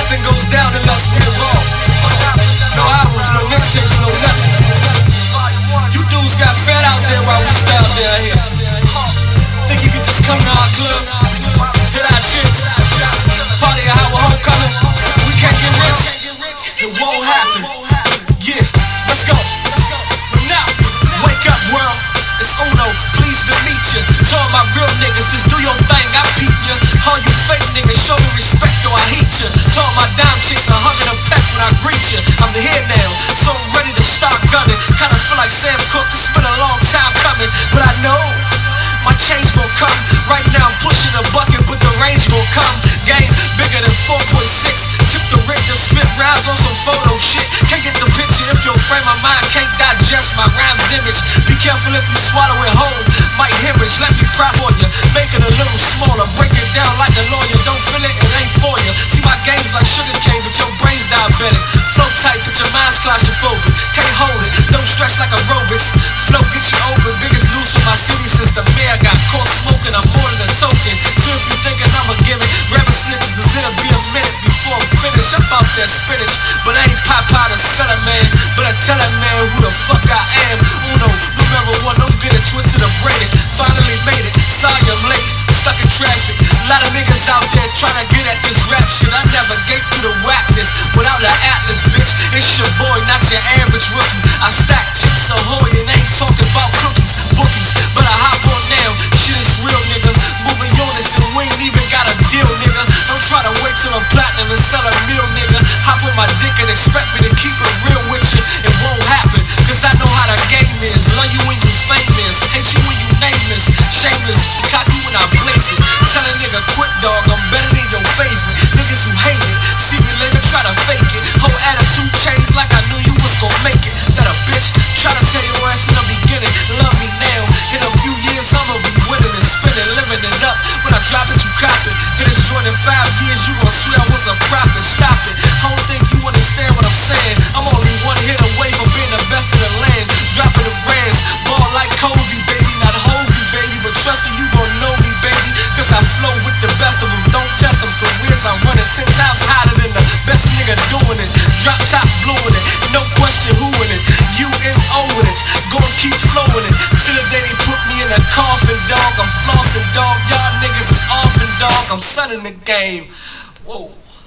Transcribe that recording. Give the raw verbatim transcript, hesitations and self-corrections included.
nothing goes down unless we involved. No albums, no mixtapes, no nothing. You dudes got fed out there while we style down here. Think you can just come to our clubs, hit our chicks, party at our homecoming? We can't get rich. It won't happen. Yeah, let's go. But now, wake up world. It's Uno, pleased to meet you. To all my real niggas, just do your thing, I peep ya. All you fake niggas, show me respect or I hate ya. To all my dime chicks, I hug and a peck when I greet ya. I'm here now, so I'm ready to start gunning. Kinda feel like Sam Cooke, it's been a long time coming. But I know my change gon' come. Right now I'm pushing a bucket, but the range gon' come. Game bigger than four point six. Tip the Richter, spit rounds on some photo shit. Can't get the picture if your frame of mind can't digest my rhyme's image. Be careful if you swallow it whole, might hemorrhage. Let me pry for you, make it a little smaller. Break it down like a lawyer, don't feel it, it ain't for you. See my game's like sugar cane, but your brain's diabetic. Flow tight, but your mind's claustrophobic. Can't hold it, don't stretch like aerobics. Flow get you open, biggest loose with my city since the mayor got caught smoking. I'm more than a token. So if you thinking I'm a gimmick, grab a snitches, cause it'll be a minute before I'm finished. I'm out that spinach, but I ain't Popeye the seller man. But I tell that man who the fuck I am. Uno, numero one, don't get it twisted or braided. Finally made it, sorry I'm late, stuck in traffic. A lot of niggas out there trying to get at this rap shit. I navigate through the whackness without an atlas, bitch. It's your boy, not your average rookie. I stack chips ahoy and ain't talking about cookies, bookies. But I hop on now, shit is real, nigga. Moving units and we ain't even got a deal, nigga. Don't try to wait till I'm platinum and sell a meal, nigga. Hop on my dick and expect me to keep it real with you. It won't happen, cause I know how the game is. Love you when you famous, hate you when you nameless. Shameless, cock you when I blaze it. Tell a nigga quit, dog, I'm better than your favorite. Niggas who hate it, see me later, try to fake it. Whole attitude changed like I knew you was gon' make it. That a bitch try to tell your ass in the beginning, love me now. In a few years I'ma be winning and spinning, living it up. When I drop it, you cop it. Hit this joint in five years, you gon' swear I was a prophet. Stop it, I don't think you understand what I'm saying. I'm only one hit away from being the best in the land. Dropping the brands, ball like Kobe, baby, not Hovey, baby. But trust me, you gon' know me, baby, cause I flow with the best of them. Don't test them, careers I'm running ten times hotter than the best nigga doing it. Drop top blowing it, no question who in it. U N O with it, gon' keep flowing it. Till the day they put me in a coffin, dog. I'm flossing, dog. Y'all niggas is off and dog. I'm sunning the game. Whoa.